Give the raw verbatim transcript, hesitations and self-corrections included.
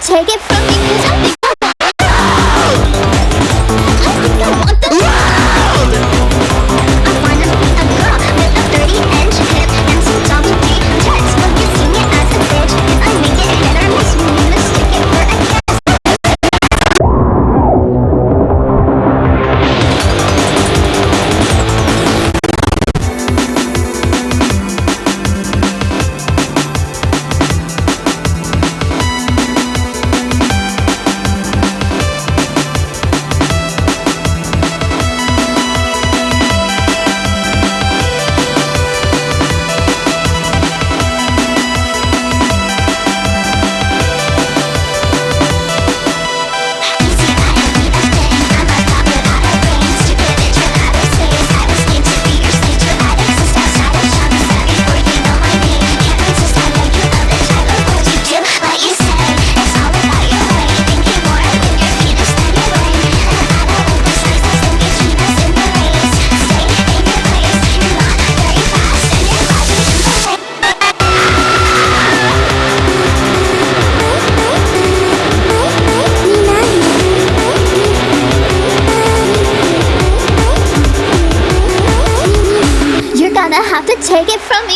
take it from me, 'cause I think I want the world. I think I want the world. I wanna be a girl with a thirty inch hip and some double D tits. But you see me as a bitch if I make it hit or miss. You need to stick it for a kiss. Have to take it from me.